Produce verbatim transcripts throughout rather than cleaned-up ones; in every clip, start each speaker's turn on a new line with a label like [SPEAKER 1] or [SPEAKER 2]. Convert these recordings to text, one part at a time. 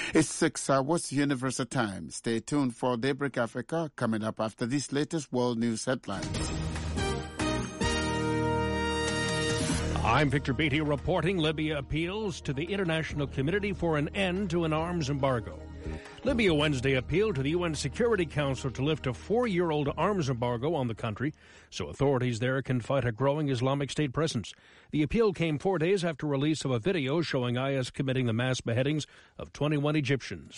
[SPEAKER 1] It's six hours Universal Time. Stay tuned for Daybreak Africa coming up after these latest world news headlines.
[SPEAKER 2] I'm Victor Beatty reporting Libya appeals to the international community for an end to an arms embargo. Libya Wednesday appealed to the U N Security Council to lift a four-year-old arms embargo on the country so authorities there can fight a growing Islamic State presence. The appeal came four days after release of a video showing I S committing the mass beheadings of twenty-one Egyptians.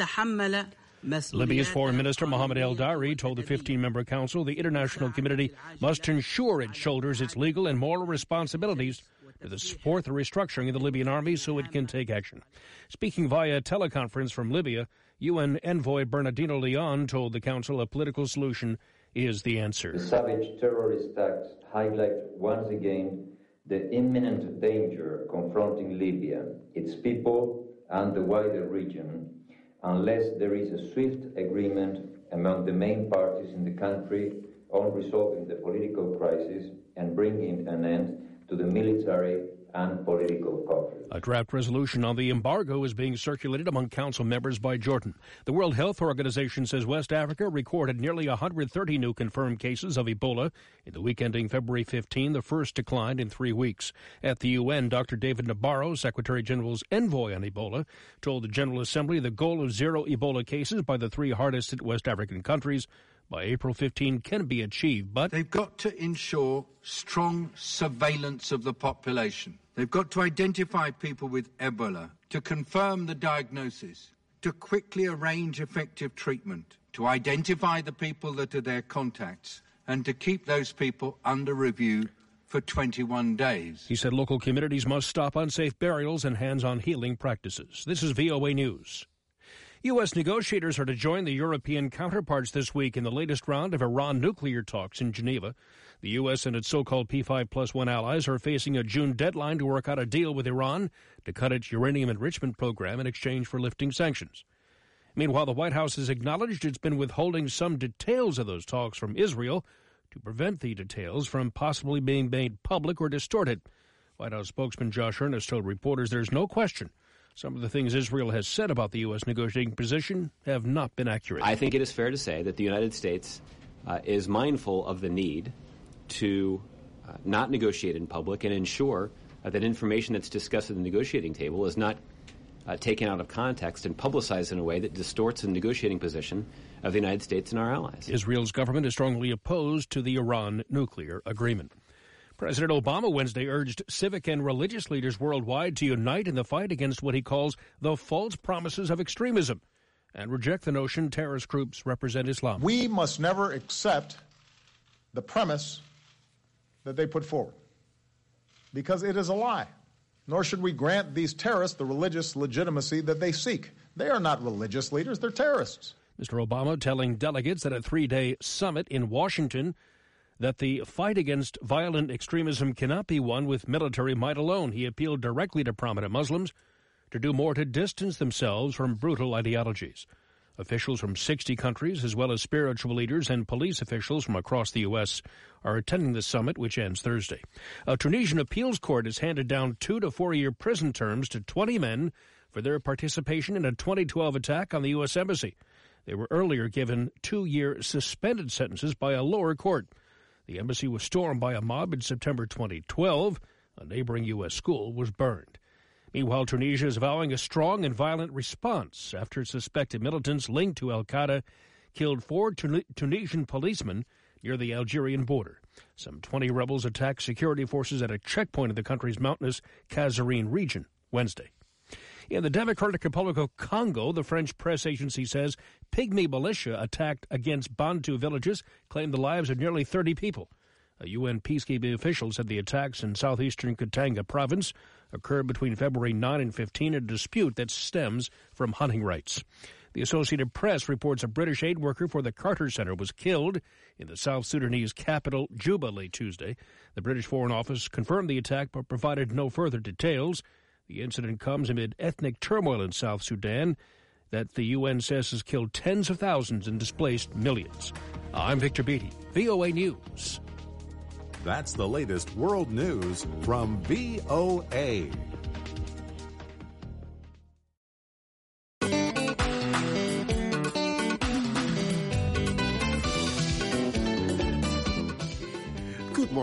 [SPEAKER 2] Libya's Foreign Minister Mohammed El Dari told the fifteen-member council the international community must ensure it shoulders its legal and moral responsibilities to support the restructuring of the Libyan army so it can take action. Speaking via teleconference from Libya, U N envoy Bernardino Leon told the council a political solution is the answer.
[SPEAKER 3] The savage terrorist acts highlight once again the imminent danger confronting Libya, its people, and the wider region, unless there is a swift agreement among the main parties in the country on resolving the political crisis and bringing an end to the military and political conflict.
[SPEAKER 2] A draft resolution on the embargo is being circulated among council members by Jordan. The World Health Organization says West Africa recorded nearly one hundred thirty new confirmed cases of Ebola in the week ending February fifteenth, the first decline in three weeks. At the U N, Doctor David Nabarro, Secretary General's envoy on Ebola, told the General Assembly the goal of zero Ebola cases by the three hardest hit West African countries by April fifteenth can be achieved, but
[SPEAKER 4] they've got to ensure strong surveillance of the population. They've got to identify people with Ebola, to confirm the diagnosis, to quickly arrange effective treatment, to identify the people that are their contacts, and to keep those people under review for twenty-one days.
[SPEAKER 2] He said local communities must stop unsafe burials and hands-on healing practices. This is V O A News. U S negotiators are to join the European counterparts this week in the latest round of Iran nuclear talks in Geneva. The U S and its so-called P five plus one allies are facing a June deadline to work out a deal with Iran to cut its uranium enrichment program in exchange for lifting sanctions. Meanwhile, the White House has acknowledged it's been withholding some details of those talks from Israel to prevent the details from possibly being made public or distorted. White House spokesman Josh Earnest told reporters there's no question some of the things Israel has said about the U S negotiating position have not been accurate.
[SPEAKER 5] I think it is fair to say that the United States uh, is mindful of the need to uh, not negotiate in public and ensure uh, that information that's discussed at the negotiating table is not uh, taken out of context and publicized in a way that distorts the negotiating position of the United States and our allies.
[SPEAKER 2] Israel's government is strongly opposed to the Iran nuclear agreement. President Obama Wednesday urged civic and religious leaders worldwide to unite in the fight against what he calls the false promises of extremism and reject the notion terrorist groups represent Islam.
[SPEAKER 6] We must never accept the premise that they put forward because it is a lie. Nor should we grant these terrorists the religious legitimacy that they seek. They are not religious leaders, they're terrorists.
[SPEAKER 2] Mister Obama telling delegates at a three-day summit in Washington that the fight against violent extremism cannot be won with military might alone. He appealed directly to prominent Muslims to do more to distance themselves from brutal ideologies. Officials from sixty countries, as well as spiritual leaders and police officials from across the U S, are attending the summit, which ends Thursday. A Tunisian appeals court has handed down two to four-year prison terms to twenty men for their participation in a twenty twelve attack on the U S Embassy. They were earlier given two-year suspended sentences by a lower court. The embassy was stormed by a mob in September twenty twelve. A neighboring U S school was burned. Meanwhile, Tunisia is vowing a strong and violent response after suspected militants linked to al-Qaeda killed four Tun- Tunisian policemen near the Algerian border. Some twenty rebels attacked security forces at a checkpoint in the country's mountainous Kasserine region Wednesday. In the Democratic Republic of Congo, the French press agency says Pygmy militia attacked against Bantu villages claimed the lives of nearly thirty people. A U N peacekeeping official said the attacks in southeastern Katanga province occurred between February ninth and fifteenth, a dispute that stems from hunting rights. The Associated Press reports a British aid worker for the Carter Center was killed in the South Sudanese capital, Juba, late Tuesday. The British Foreign Office confirmed the attack but provided no further details. The incident comes amid ethnic turmoil in South Sudan that the U N says has killed tens of thousands and displaced millions. I'm Victor Beatty, V O A News.
[SPEAKER 7] That's the latest world news from V O A.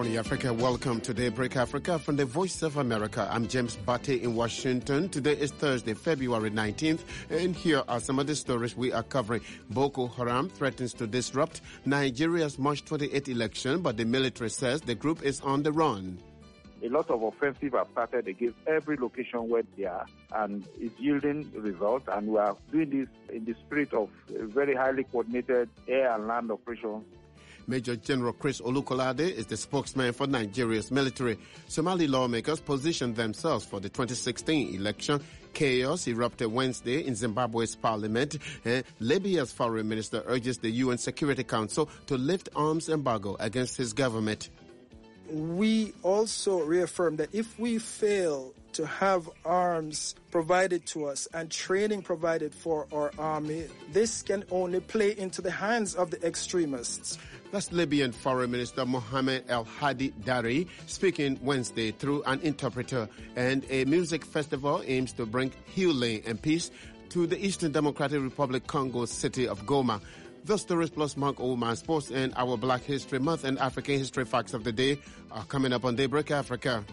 [SPEAKER 1] morning, Africa. Welcome to Daybreak Africa from the Voice of America. I'm James Batty in Washington. Today is Thursday, February nineteenth, and here are some of the stories we are covering. Boko Haram threatens to disrupt Nigeria's March twenty-eighth election, but the military says the group is on the run.
[SPEAKER 8] A lot of offensive have started against every location where they are, and it's yielding results. And we are doing this in the spirit of very highly coordinated air and land operations.
[SPEAKER 1] Major General Chris Olukolade is the spokesman for Nigeria's military. Somali lawmakers positioned themselves for the twenty sixteen election. Chaos erupted Wednesday in Zimbabwe's parliament. Uh, Libya's foreign minister urges the U N Security Council to lift arms embargo against his government.
[SPEAKER 9] We also reaffirm that if we fail to have arms provided to us and training provided for our army, this can only play into the hands of the extremists.
[SPEAKER 1] That's Libyan Foreign Minister Mohamed El Hadi Dari speaking Wednesday through an interpreter. And a music festival aims to bring healing and peace to the Eastern Democratic Republic Congo's city of Goma. Those stories plus Mark Oman Sports and our Black History Month and African History Facts of the Day are coming up on Daybreak Africa.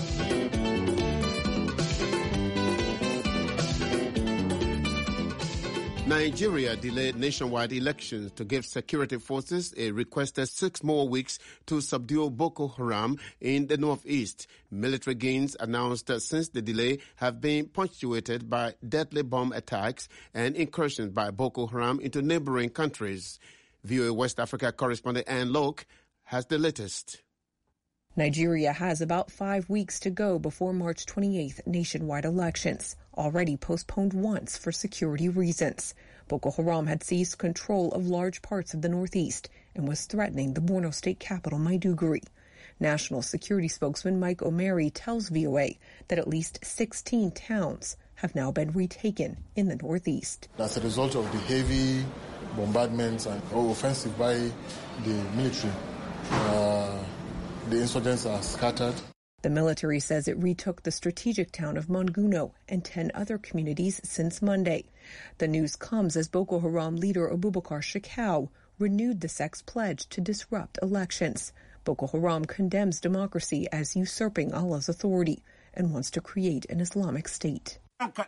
[SPEAKER 1] Nigeria delayed nationwide elections to give security forces a requested six more weeks to subdue Boko Haram in the northeast. Military gains announced since the delay have been punctuated by deadly bomb attacks and incursions by Boko Haram into neighboring countries. V O A West Africa correspondent Anne Locke has the latest.
[SPEAKER 10] Nigeria has about five weeks to go before March twenty-eighth nationwide elections, already postponed once for security reasons. Boko Haram had seized control of large parts of the northeast and was threatening the Borno state capital, Maiduguri. National security spokesman Mike Omeri tells V O A that at least sixteen towns have now been retaken in the northeast.
[SPEAKER 11] As a result of the heavy bombardments and offensive by the military, uh, the insurgents are scattered.
[SPEAKER 10] The military says it retook the strategic town of Monguno and ten other communities since Monday. The news comes as Boko Haram leader Abubakar Shekau renewed the sect's pledge to disrupt elections. Boko Haram condemns democracy as usurping Allah's authority and wants to create an Islamic state.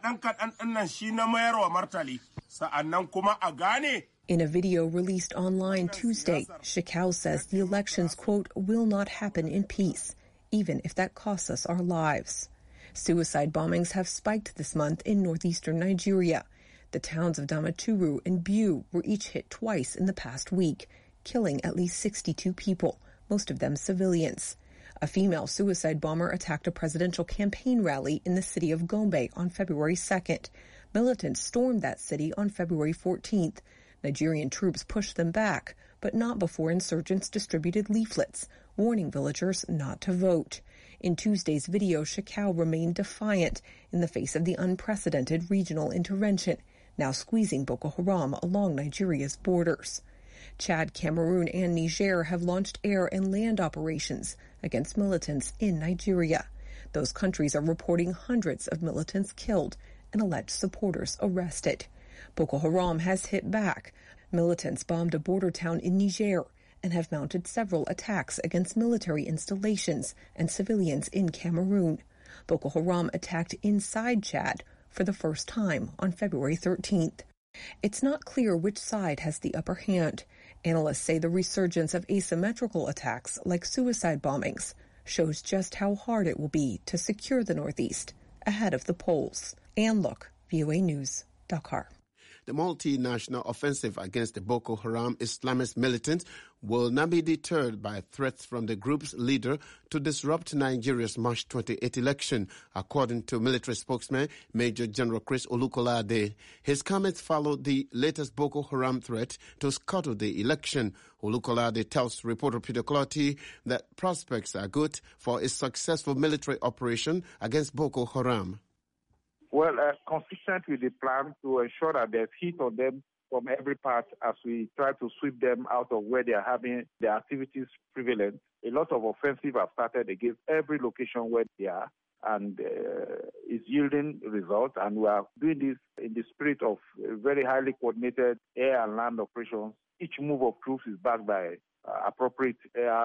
[SPEAKER 10] In a video released online Tuesday, Shekau says the elections, quote, will not happen in peace, even if that costs us our lives. Suicide bombings have spiked this month in northeastern Nigeria. The towns of Damaturu and Biu were each hit twice in the past week, killing at least sixty-two people, most of them civilians. A female suicide bomber attacked a presidential campaign rally in the city of Gombe on February second. Militants stormed that city on February fourteenth. Nigerian troops pushed them back, but not before insurgents distributed leaflets warning villagers not to vote. In Tuesday's video, Shekau remained defiant in the face of the unprecedented regional intervention, now squeezing Boko Haram along Nigeria's borders. Chad, Cameroon, and Niger have launched air and land operations against militants in Nigeria. Those countries are reporting hundreds of militants killed and alleged supporters arrested. Boko Haram has hit back. Militants bombed a border town in Niger and have mounted several attacks against military installations and civilians in Cameroon. Boko Haram attacked inside Chad for the first time on February thirteenth. It's not clear which side has the upper hand. Analysts say the resurgence of asymmetrical attacks like suicide bombings shows just how hard it will be to secure the Northeast ahead of the polls. Anne Look, V O A News, Dakar.
[SPEAKER 1] The multinational offensive against the Boko Haram Islamist militants will not be deterred by threats from the group's leader to disrupt Nigeria's March twenty-eighth election, according to military spokesman Major General Chris Olukolade. His comments followed the latest Boko Haram threat to scuttle the election. Olukolade tells reporter Peter Clotty that prospects are good for a successful military operation against Boko Haram.
[SPEAKER 8] Well, uh, consistent with the plan to ensure that there's heat on them from every part as we try to sweep them out of where they are having their activities prevalent. A lot of offensive have started against every location where they are, and uh, is yielding results. And we are doing this in the spirit of very highly coordinated air and land operations. Each move of troops is backed by uh, appropriate air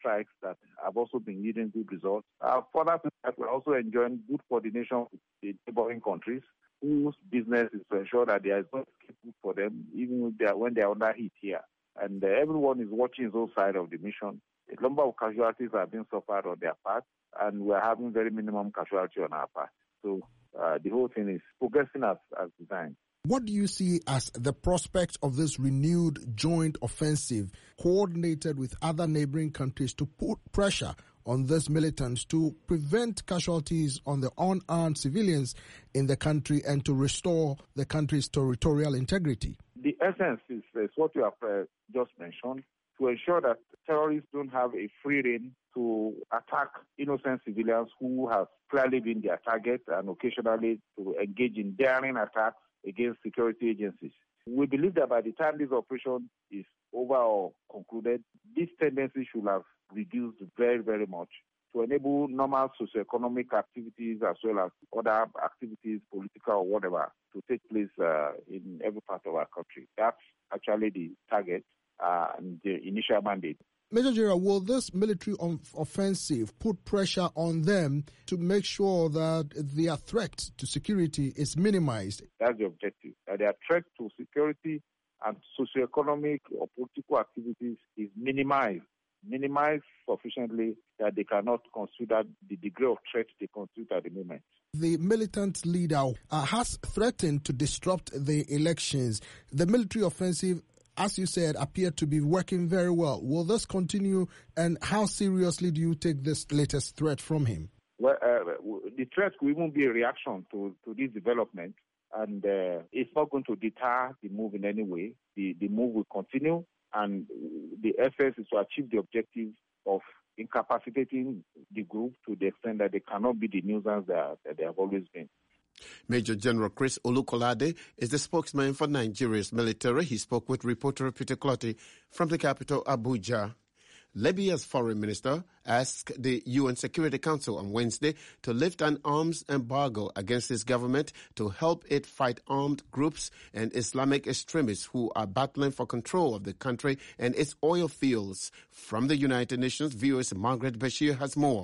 [SPEAKER 8] strikes that have also been yielding good results. Uh, further to that, we're also enjoying good coordination with the neighboring countries, whose business is to ensure that there is no escape route for them, even if they are, when they are under heat here. And uh, everyone is watching his own side of the mission. A number of casualties have been suffered on their part, and we are having very minimum casualty on our part. So uh, the whole thing is progressing as, as designed.
[SPEAKER 12] What do you see as the prospect of this renewed joint offensive coordinated with other neighboring countries to put pressure on these militants to prevent casualties on the unarmed civilians in the country and to restore the country's territorial integrity?
[SPEAKER 8] The essence is, is what you have uh, just mentioned, to ensure that terrorists don't have a free rein to attack innocent civilians who have clearly been their target, and occasionally to engage in daring attacks against security agencies. We believe that by the time this operation is over or concluded, this tendency should have reduced very, very much to enable normal socioeconomic activities as well as other activities, political or whatever, to take place uh, in every part of our country. That's actually the target uh, and the initial mandate.
[SPEAKER 12] Major General, will this military offensive put pressure on them to make sure that their threat to security is minimized?
[SPEAKER 8] That's the objective. That their threat to security and socioeconomic or political activities is minimized, minimized sufficiently that they cannot consider the degree of threat they constitute at the moment.
[SPEAKER 12] The militant leader uh, has threatened to disrupt the elections. The military offensive, as you said, appeared to be working very well. Will this continue, and how seriously do you take this latest threat from him?
[SPEAKER 8] Well, uh, the threat will even be a reaction to, to this development, and uh, it's not going to deter the move in any way. The, the move will continue, and the effort is to achieve the objective of incapacitating the group to the extent that they cannot be the nuisance that, that they have always been.
[SPEAKER 1] Major General Chris Olukolade is the spokesman for Nigeria's military. He spoke with reporter Peter Clotty from the capital, Abuja. Libya's foreign minister asked the U N Security Council on Wednesday to lift an arms embargo against his government to help it fight armed groups and Islamic extremists who are battling for control of the country and its oil fields. From the United Nations, V O A's Margaret Bashir has more.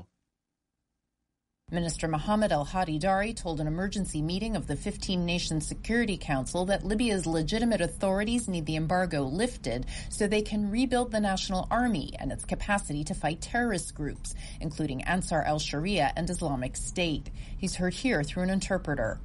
[SPEAKER 13] Minister Mohammed Al-Hadi Dari told an emergency meeting of the fifteen-nation Security Council that Libya's legitimate authorities need the embargo lifted so they can rebuild the national army and its capacity to fight terrorist groups, including Ansar al-Sharia and Islamic State. He's heard here through an interpreter.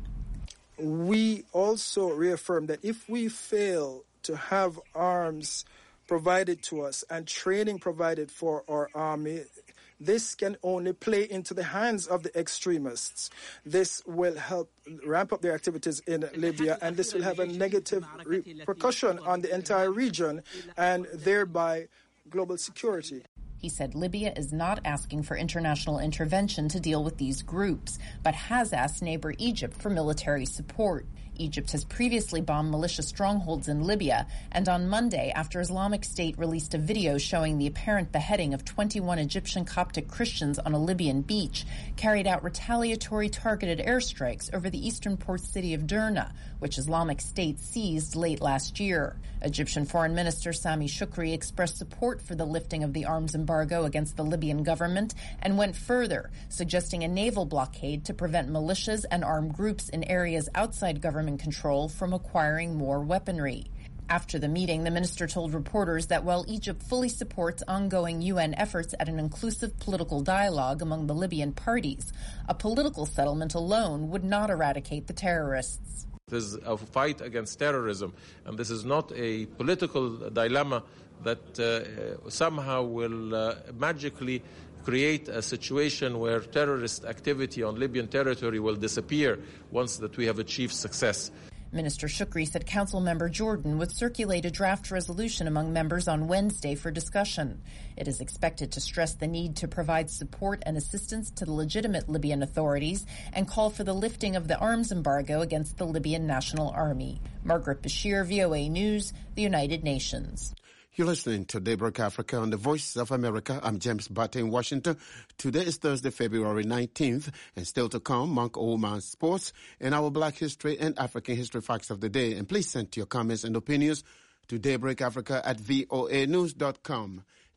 [SPEAKER 9] We also reaffirm that if we fail to have arms provided to us and training provided for our army, this can only play into the hands of the extremists. This will help ramp up their activities in Libya, and this will have a negative repercussion on the entire region and thereby global security.
[SPEAKER 13] He said Libya is not asking for international intervention to deal with these groups, but has asked neighbor Egypt for military support. Egypt has previously bombed militia strongholds in Libya, and on Monday, after Islamic State released a video showing the apparent beheading of twenty-one Egyptian Coptic Christians on a Libyan beach, carried out retaliatory targeted airstrikes over the eastern port city of Derna, which Islamic State seized late last year. Egyptian Foreign Minister Sami Shukri expressed support for the lifting of the arms embargo against the Libyan government and went further, suggesting a naval blockade to prevent militias and armed groups in areas outside government control from acquiring more weaponry. After the meeting, the minister told reporters that while Egypt fully supports ongoing U N efforts at an inclusive political dialogue among the Libyan parties, a political settlement alone would not eradicate the terrorists.
[SPEAKER 14] This is a fight against terrorism, and this is not a political dilemma that uh, somehow will uh, magically create a situation where terrorist activity on Libyan territory will disappear once that we have achieved success.
[SPEAKER 13] Minister Shukri said Council member Jordan would circulate a draft resolution among members on Wednesday for discussion. It is expected to stress the need to provide support and assistance to the legitimate Libyan authorities and call for the lifting of the arms embargo against the Libyan National Army. Margaret Bashir, V O A News, the United Nations.
[SPEAKER 1] You're listening to Daybreak Africa on the Voice of America. I'm James Batte in Washington. Today is Thursday, February nineteenth, and still to come, Monk Oman Sports and our Black History and African History Facts of the Day. And please send your comments and opinions to daybreakafrica at voa news dot com.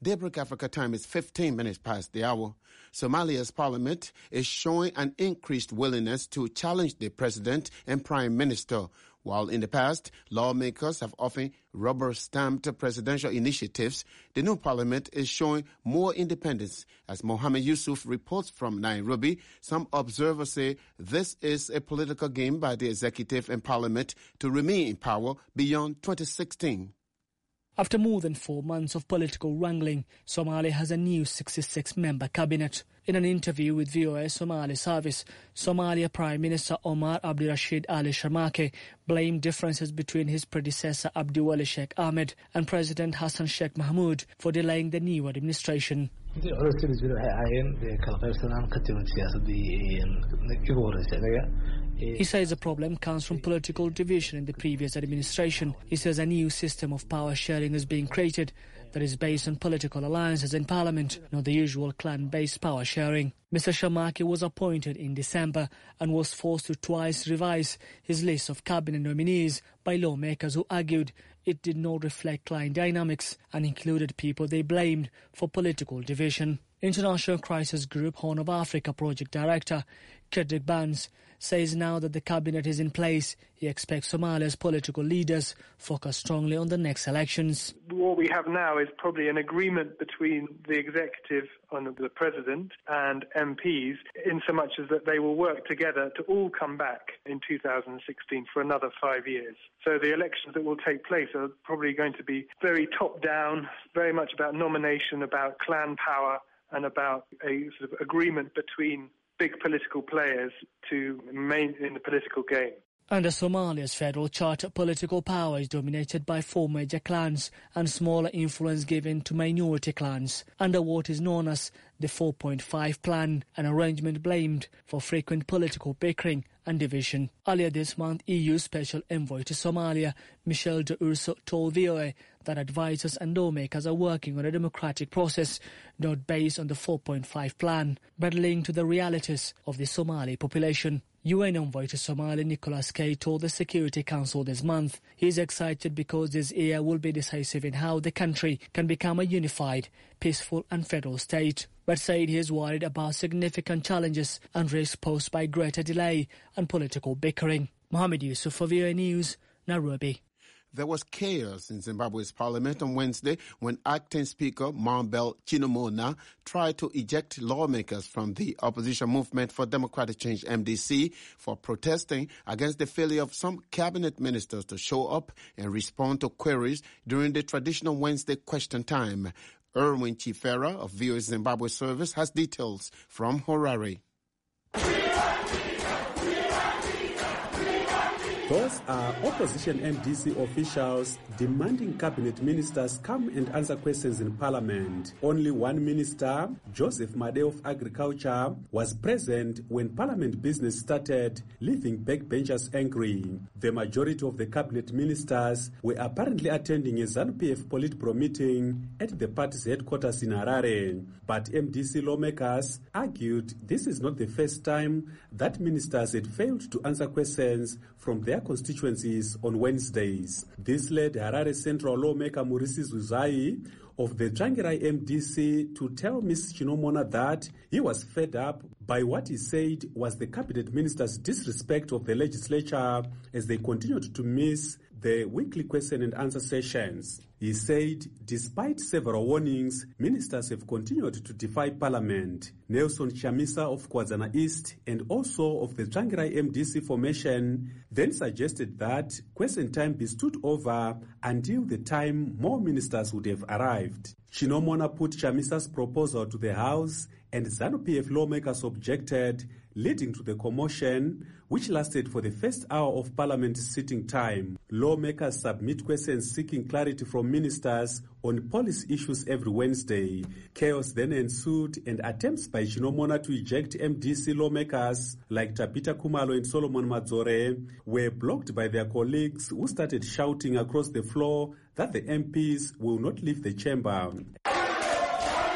[SPEAKER 1] Daybreak Africa time is fifteen minutes past the hour. Somalia's parliament is showing an increased willingness to challenge the president and prime minister. While in the past, lawmakers have often rubber-stamped presidential initiatives, the new parliament is showing more independence. As Mohammed Yusuf reports from Nairobi, some observers say this is a political game by the executive and parliament to remain in power beyond twenty sixteen.
[SPEAKER 15] After more than four months of political wrangling, Somalia has a new sixty-six member cabinet. In an interview with V O A Somali Service, Somalia Prime Minister Omar Abdirashid Ali Sharmake blamed differences between his predecessor Abdiwali Sheikh Ahmed and President Hassan Sheikh Mahmoud for delaying the new administration. He says the problem comes from political division in the previous administration. He says a new system of power sharing is being created that is based on political alliances in parliament, not the usual clan-based power sharing. Mister Sharmake was appointed in December and was forced to twice revise his list of cabinet nominees by lawmakers who argued it did not reflect clan dynamics and included people they blamed for political division. International Crisis Group Horn of Africa Project Director Kedrick Barnes says now that the cabinet is in place, he expects Somalia's political leaders focus strongly on the next elections.
[SPEAKER 16] What we have now is probably an agreement between the executive and the president and M Ps in so much as that they will work together to all come back in two thousand sixteen for another five years. So the elections that will take place are probably going to be very top-down, very much about nomination, about clan power, and about a sort of agreement between big political players to remain in the political game.
[SPEAKER 15] Under Somalia's federal charter, political power is dominated by four major clans and smaller influence given to minority clans, under what is known as the four point five plan, an arrangement blamed for frequent political bickering and division. Earlier this month, E U Special Envoy to Somalia, Michel de Urso, told V O A that advisors and lawmakers are working on a democratic process not based on the four point five plan, but linked to the realities of the Somali population. U N Envoy to Somalia Nicholas K told the Security Council this month he is excited because this year will be decisive in how the country can become a unified, peaceful and federal state, but said he is worried about significant challenges and risks posed by greater delay and political bickering. Mohammed Yusuf for V O A News, Nairobi.
[SPEAKER 1] There was chaos in Zimbabwe's parliament on Wednesday when acting Speaker Mabel Chinomona tried to eject lawmakers from the opposition movement for democratic change, M D C, for protesting against the failure of some cabinet ministers to show up and respond to queries during the traditional Wednesday question time. Erwin Chifera of V O A Zimbabwe Service has details from Harare.
[SPEAKER 17] Those are opposition M D C officials demanding cabinet ministers come and answer questions in parliament. Only one minister, Joseph Made of Agriculture, was present when parliament business started, leaving backbenchers angry. The majority of the cabinet ministers were apparently attending a ZANU P F Politburo meeting at the party's headquarters in Harare. But M D C lawmakers argued this is not the first time that ministers had failed to answer questions from their constituencies on Wednesdays. This led Harare Central lawmaker Murisi Zuzai of the Tsvangirai M D C to tell Miz Chinomona that he was fed up by what he said was the cabinet minister's disrespect of the legislature as they continued to miss the weekly question and answer sessions. He said, despite several warnings, ministers have continued to defy parliament. Nelson Chamisa of Kwazana East and also of the Tsvangirai M D C formation then suggested that question time be stood over until the time more ministers would have arrived. Chinomona put Chamisa's proposal to the House and ZANU P F lawmakers objected, leading to the commotion, which lasted for the first hour of Parliament's sitting time. Lawmakers submit questions seeking clarity from ministers on policy issues every Wednesday. Chaos then ensued, and attempts by Chinomona to eject M D C lawmakers like Tabita Kumalo and Solomon Madzore were blocked by their colleagues, who started shouting across the floor that the M Ps will not leave the chamber.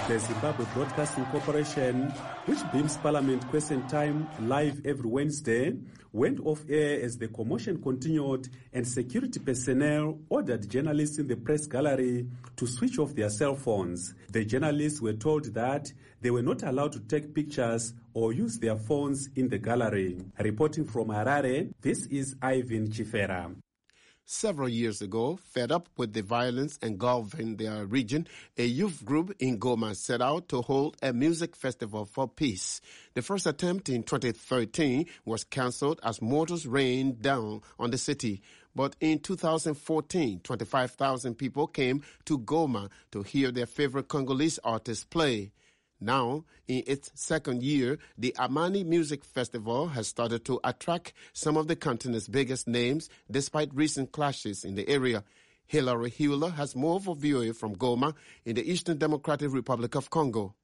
[SPEAKER 17] The Zimbabwe Broadcasting Corporation, which beams Parliament Question Time live every Wednesday, went off air as the commotion continued and security personnel ordered journalists in the press gallery to switch off their cell phones. The journalists were told that they were not allowed to take pictures or use their phones in the gallery. Reporting from Harare, this is Ivan Chifera.
[SPEAKER 1] Several years ago, fed up with the violence engulfing their region, a youth group in Goma set out to hold a music festival for peace. The first attempt in twenty thirteen was cancelled as mortars rained down on the city. But in two thousand fourteen, twenty-five thousand people came to Goma to hear their favorite Congolese artists play. Now, in its second year, the Amani Music Festival has started to attract some of the continent's biggest names despite recent clashes in the area. Hilary Hewler has more for V O A from Goma in the Eastern Democratic Republic of Congo.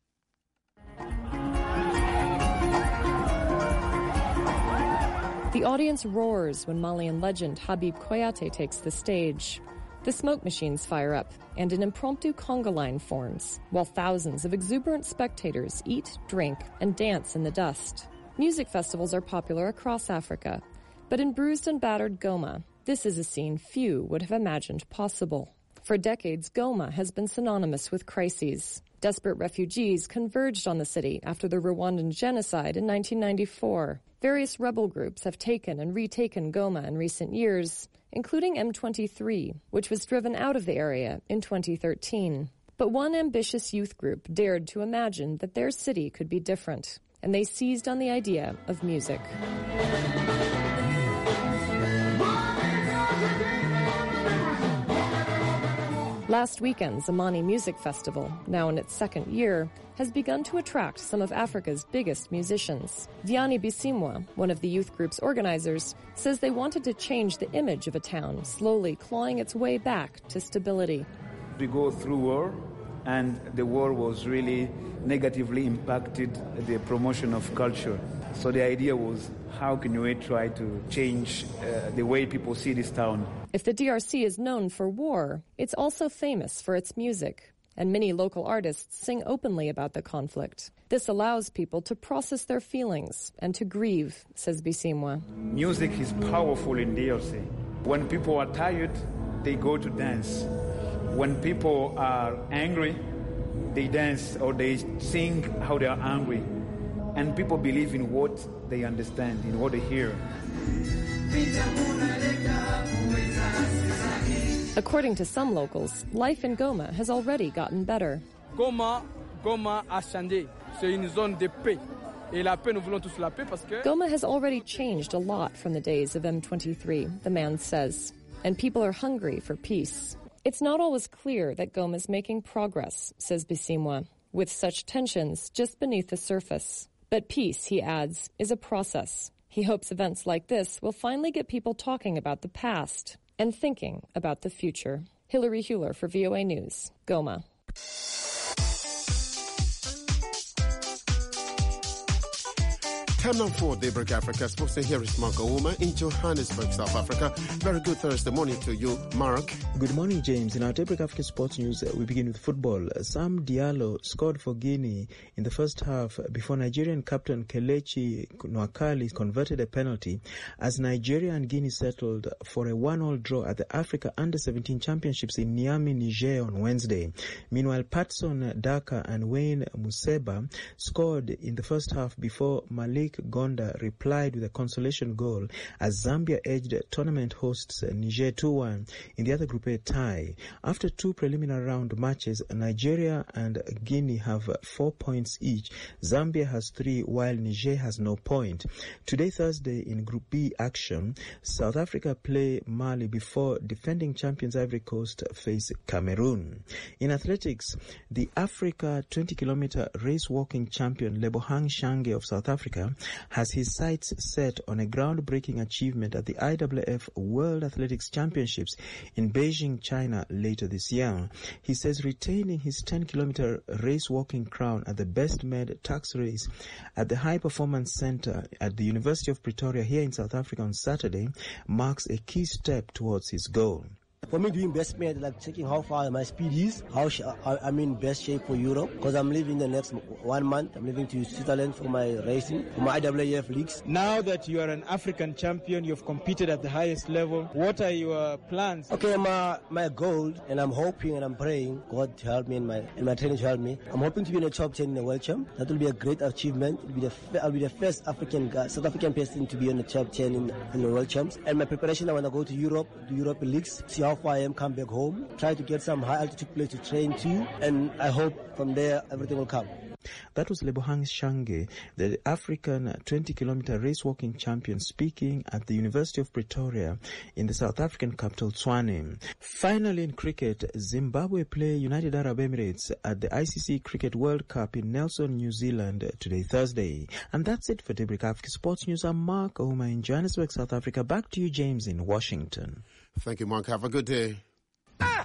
[SPEAKER 18] The audience roars when Malian legend Habib Koyate takes the stage. The smoke machines fire up, and an impromptu conga line forms, while thousands of exuberant spectators eat, drink, and dance in the dust. Music festivals are popular across Africa, but in bruised and battered Goma, this is a scene few would have imagined possible. For decades, Goma has been synonymous with crises. Desperate refugees converged on the city after the Rwandan genocide in nineteen ninety-four. Various rebel groups have taken and retaken Goma in recent years, including M twenty-three, which was driven out of the area in twenty thirteen. But one ambitious youth group dared to imagine that their city could be different, and they seized on the idea of music. Last weekend's Amani Music Festival, now in its second year, has begun to attract some of Africa's biggest musicians. Vianney Bisimwa, one of the youth group's organizers, says they wanted to change the image of a town slowly clawing its way back to stability.
[SPEAKER 19] We go through war, and the war was really negatively impacted the promotion of culture. So the idea was, how can we try to change uh, the way people see this town?
[SPEAKER 18] If the D R C is known for war, it's also famous for its music, and many local artists sing openly about the conflict. This allows people to process their feelings and to grieve, says Bisimwa.
[SPEAKER 19] Music is powerful in D R C. When people are tired, they go to dance. When people are angry, they dance or they sing how they are angry. And people believe in what they understand, in what they hear.
[SPEAKER 18] According to some locals, life in Goma has already gotten better.
[SPEAKER 9] Goma, Goma a changé. C'est une zone de paix. Et la paix, nous voulons tous la paix parce que...
[SPEAKER 18] Goma has already changed a lot from the days of M twenty-three, the man says. And people are hungry for peace. It's not always clear that Goma is making progress, says Bisimwa, with such tensions just beneath the surface. But peace, he adds, is a process. He hopes events like this will finally get people talking about the past and thinking about the future. Hilary Hewler for V O A News, Goma.
[SPEAKER 1] Time now for Daybreak Africa Sports, and here is Mark Ouma in Johannesburg, South Africa. Very good Thursday morning to you, Mark.
[SPEAKER 20] Good morning, James. In our Daybreak Africa Sports news, we begin with football. Sam Diallo scored for Guinea in the first half before Nigerian captain Kelechi Nwakali converted a penalty as Nigeria and Guinea settled for a one-all draw at the Africa Under seventeen Championships in Niamey, Niger on Wednesday. Meanwhile, Patson Daka and Wayne Museba scored in the first half before Malik Gonda replied with a consolation goal as Zambia edged tournament hosts Niger two one in the other Group A tie. After two preliminary round matches, Nigeria and Guinea have four points each. Zambia has three while Niger has no point. Today, Thursday, in Group B action, South Africa play Mali before defending champions Ivory Coast face Cameroon. In athletics, the Africa twenty kilometer race walking champion Lebohang Shange of South Africa has his sights set on a groundbreaking achievement at the I W F World Athletics Championships in Beijing, China later this year. He says retaining his ten kilometer race walking crown at the best made tax race at the High Performance Center at the University of Pretoria here in South Africa on Saturday marks a key step towards his goal.
[SPEAKER 21] For me, doing best mate, like checking how far my speed is, how sh- I'm in best shape for Europe, because I'm leaving the next one month. I'm leaving to Switzerland for my racing, for my I W A F leagues.
[SPEAKER 22] Now that you are an African champion, you've competed at the highest level, what are your plans?
[SPEAKER 21] Okay, my my goal, and I'm hoping and I'm praying God to help me and my and my trainer to help me. I'm hoping to be in the top ten in the world champ. That will be a great achievement. It'll be the, I'll be the first African guy, South African person to be in the top ten in, in the world champs. And my preparation, I want to go to Europe, do Europe leagues, see how far I am, come back home, try to get some high altitude place to train to, and I hope from there everything will come.
[SPEAKER 20] That was Lebohang Shange, the African twenty kilometer race walking champion, speaking at the University of Pretoria in the South African capital, Tshwane. Finally, in cricket, Zimbabwe play United Arab Emirates at the I C C Cricket World Cup in Nelson, New Zealand today, Thursday. And that's it for Daybreak Africa Sports News. I'm Mark Oma in Johannesburg, South Africa. Back to you, James, in Washington.
[SPEAKER 1] Thank you, Mark. Have a good day. Ah!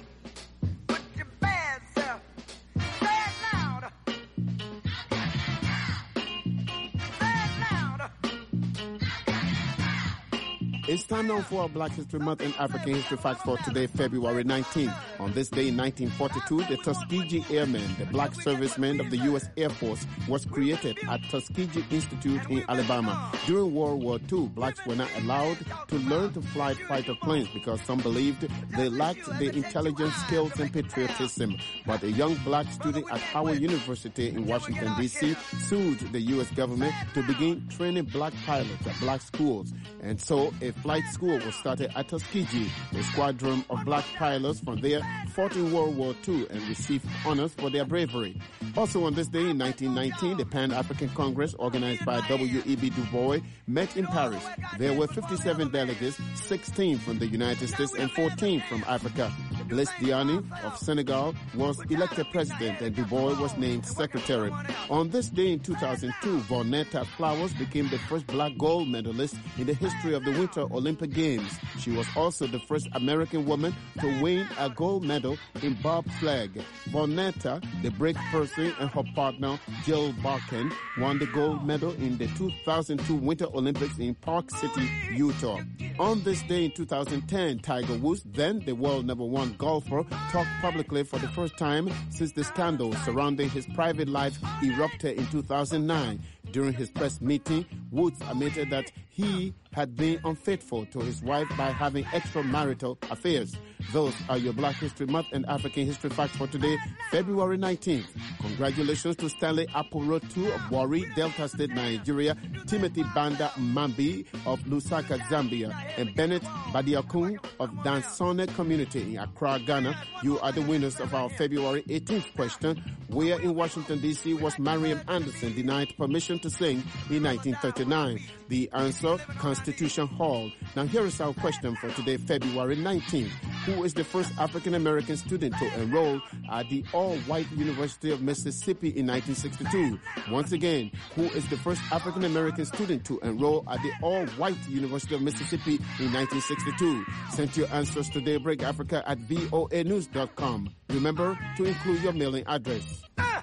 [SPEAKER 1] It's time now for our Black History Month and African History Facts for today, February nineteenth. On this day in nineteen forty-two, the Tuskegee Airmen, the black servicemen of the U S Air Force, was created at Tuskegee Institute in Alabama. During World War Two, blacks were not allowed to learn to fly fighter planes because some believed they lacked the intelligence, skills, and patriotism. But a young black student at Howard University in Washington, D C sued the U S government to begin training black pilots at black schools. And so a flight school was started at Tuskegee. A squadron of black pilots from there fought in World War Two and received honors for their bravery. Also on this day in nineteen nineteen, the Pan-African Congress, organized by W E B Du Bois, met in Paris. There were fifty-seven delegates, sixteen from the United States and fourteen from Africa. Blaise Diagne of Senegal was elected president and Du Bois was named secretary. On this day in two thousand two, Vonetta Flowers became the first black gold medalist in the history of the Winter Olympic Games. She was also the first American woman to win a gold medal in bobsleigh. Vonetta, the brake person, and her partner Jill Barkin won the gold medal in the two thousand two Winter Olympics in Park City, Utah. On this day in two thousand ten, Tiger Woods, then the world number one golfer, talked publicly for the first time since the scandal surrounding his private life erupted in two thousand nine. During his press meeting, Woods admitted that he had been unfaithful to his wife by having extramarital affairs. Those are your Black History Month and African History Facts for today, February nineteenth. Congratulations to Stanley Aporotu of Warri, Delta State, Nigeria, Timothy Banda Mambi of Lusaka, Zambia, and Bennett Badiakun of Dansone Community in Accra, Ghana. You are the winners of our February eighteenth question. Where in Washington, D C was Mariam Anderson denied permission to sing in nineteen thirty-nine? The answer, Constitution Hall. Now here is our question for today, February nineteenth. Who is the first African-American student to enroll at the all-white University of Mississippi in nineteen sixty-two? Once again, who is the first African-American student to enroll at the all-white University of Mississippi in nineteen sixty-two? Send your answers to Daybreak Africa at voa news dot com. Remember to include your mailing address. Ah!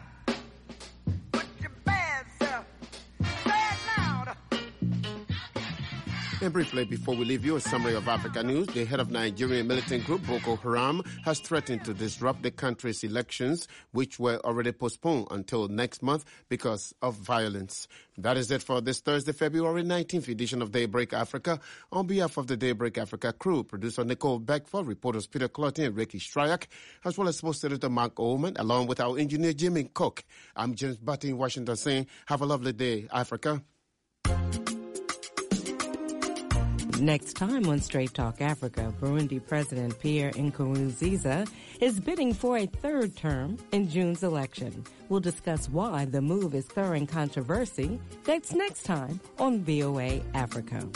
[SPEAKER 1] And briefly, before we leave you, a summary of Africa news. The head of Nigerian militant group Boko Haram has threatened to disrupt the country's elections, which were already postponed until next month because of violence. That is it for this Thursday, February nineteenth edition of Daybreak Africa. On behalf of the Daybreak Africa crew, producer Nicole Beckford, reporters Peter Clotty and Ricky Stryak, as well as sports editor Mark Ullman, along with our engineer Jimmy Cook. I'm James Butty in Washington saying, have a lovely day, Africa.
[SPEAKER 23] Next time on Straight Talk Africa, Burundi President Pierre Nkurunziza is bidding for a third term in June's election. We'll discuss why the move is stirring controversy. That's next time on V O A Africa.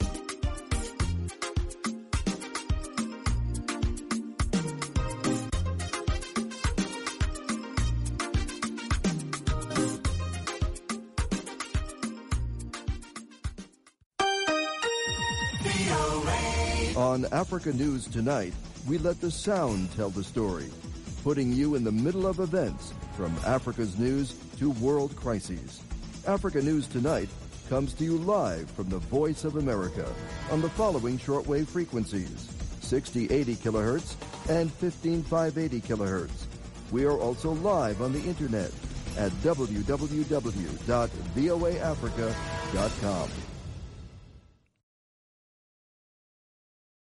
[SPEAKER 24] On Africa News Tonight, we let the sound tell the story, putting you in the middle of events from Africa's news to world crises. Africa News Tonight comes to you live from the Voice of America on the following shortwave frequencies: sixty eighty kilohertz and fifteen five eighty kilohertz. We are also live on the internet at w w w dot v o a africa dot com.